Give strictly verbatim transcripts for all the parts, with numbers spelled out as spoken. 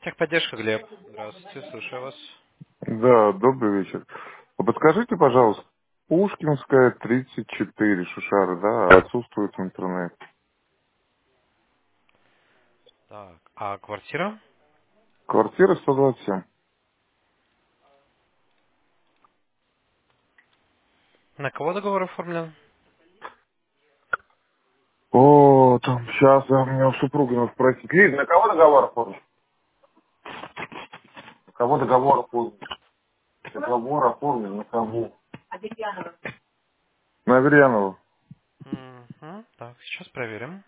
Техподдержка, Глеб. Здравствуйте, слушаю вас. Да, добрый вечер. А подскажите, пожалуйста, Пушкинская, тридцать четыре, Шушара, да, отсутствует интернет. Так, а квартира? Квартира сто двадцать семь. На кого договор оформлен? О, там, сейчас, а, меня у супруги надо спросить. Лиз, на кого договор оформлен? На кого договор оформлен? Договор оформлен на кого? На Аверьянова. Угу. Так, сейчас проверим.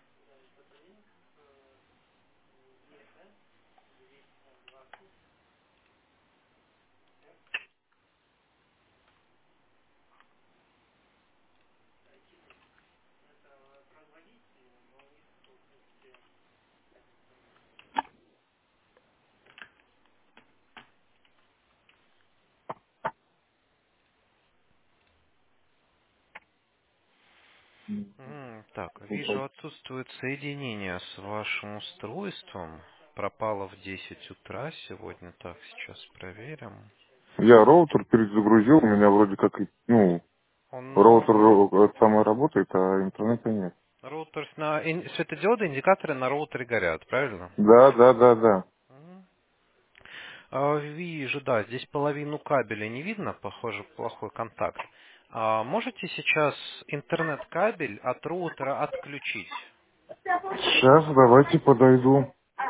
М, Так, вижу, отсутствует соединение с вашим устройством. Пропало в десять утра сегодня. Так, сейчас проверим. Я роутер перезагрузил, у меня вроде как, и, ну, Он, роутер но ро- это самое работает, а интернета нет. роутер на ин- светодиоды, индикаторы на роутере горят, правильно? Да, да, да, да. Мгм. А, Вижу, да, здесь половину кабеля не видно, похоже, плохой контакт. А можете сейчас интернет-кабель от роутера отключить? Сейчас давайте подойду.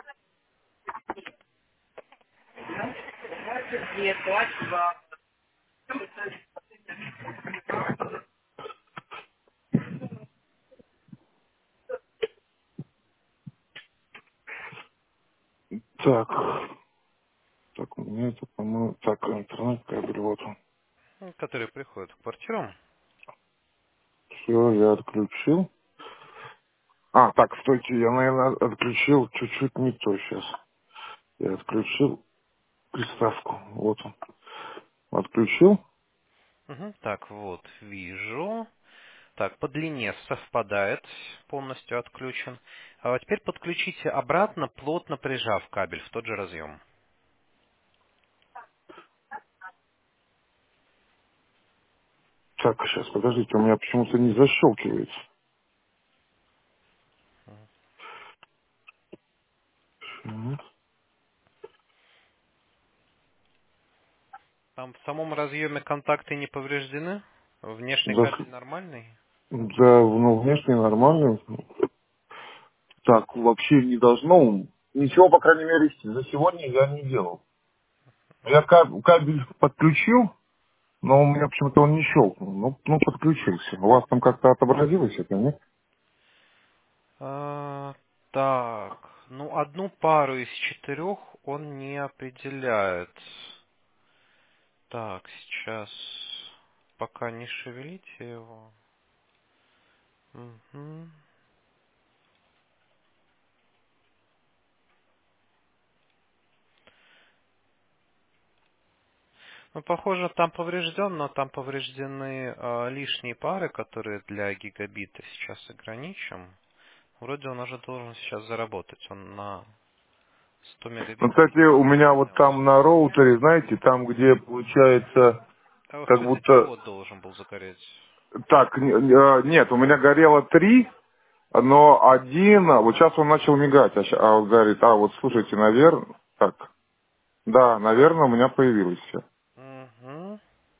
Так, так, у меня это, по-моему, так, интернет-кабель, вот он. Ну, который приходит в квартиру. Все, я отключил. А, так, стойте, я, наверное, отключил чуть-чуть не то сейчас. Я отключил приставку, вот он. Отключил. Мгм. Так, вот, вижу. Так, по длине совпадает, полностью отключен. А теперь подключите обратно, плотно прижав кабель в тот же разъем. Так, сейчас, подождите, у меня почему-то не защелкивается. Мгм. Там в самом разъеме контакты не повреждены? Внешний Да, кабель нормальный? да, ну, внешне нормально. Так, вообще не должно. Ничего, по крайней мере, за сегодня я не делал. Я каб- кабель подключил, но у меня почему-то он не щелкнул. Ну, ну, подключился. У вас там как-то отобразилось это, нет? А, так, ну одну пару из четырех он не определяет. Так, сейчас пока не шевелите его. Мгм. Ну, похоже, там поврежден, но там повреждены а, лишние пары, которые для гигабита сейчас ограничим. Вроде он уже должен сейчас заработать. Он на сто Ну, мегабит кстати, у перенес, меня вот поднялся. там на роутере, знаете, там, где получается, А вот как будто... светодиод должен был загореть. Так, не- э, нет, у меня горело три, но один... а, Вот сейчас он начал мигать, а, ща- а он говорит, а вот слушайте, наверное... Так, да, наверное, у меня появилось все. Угу.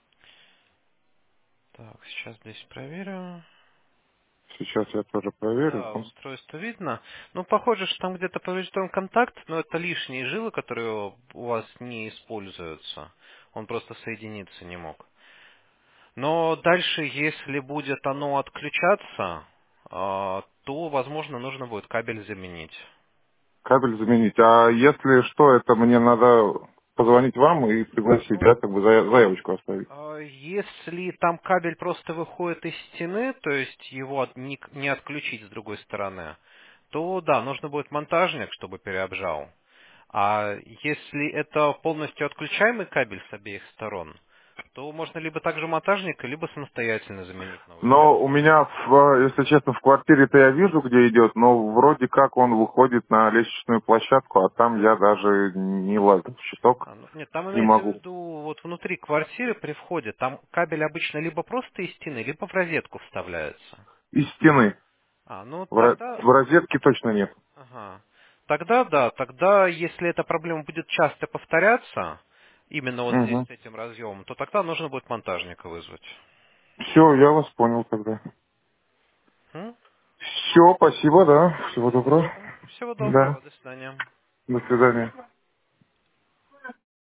Так, сейчас здесь проверю. Сейчас я тоже проверю. Да, устройство видно. Ну, похоже, что там где-то поврежден контакт, но это лишние жилы, которые у вас не используются. Он просто соединиться не мог. Но дальше, если будет оно отключаться, а, то, возможно, нужно будет кабель заменить. Кабель заменить. А если что, это мне надо позвонить вам и пригласить, Ну, да, как бы зая- заявочку оставить. а, если там кабель просто выходит из стены, то есть его от- не, к- не отключить с другой стороны, то да, нужно будет монтажник, чтобы переобжал. А если это полностью отключаемый кабель с обеих сторон, то можно либо также монтажника, либо самостоятельно заменить новый Но кабель. у меня, в, если честно, в квартире-то я вижу, где идет, но вроде как он выходит на лестничную площадку, а там я даже не лазил в щиток, А, ну, нет, там не имеется в могу. виду вот внутри квартиры при входе, там кабель обычно либо просто из стены, либо в розетку вставляется. Из стены. А, ну В, ро- тогда, в розетке точно нет. ага. Тогда да, тогда если эта проблема будет часто повторяться, именно вот здесь Угу. с этим разъемом, то тогда нужно будет монтажника вызвать. Все, я вас понял тогда. М? Все, спасибо, да. Всего доброго. Ясно. Всего Да. доброго, до свидания. До свидания.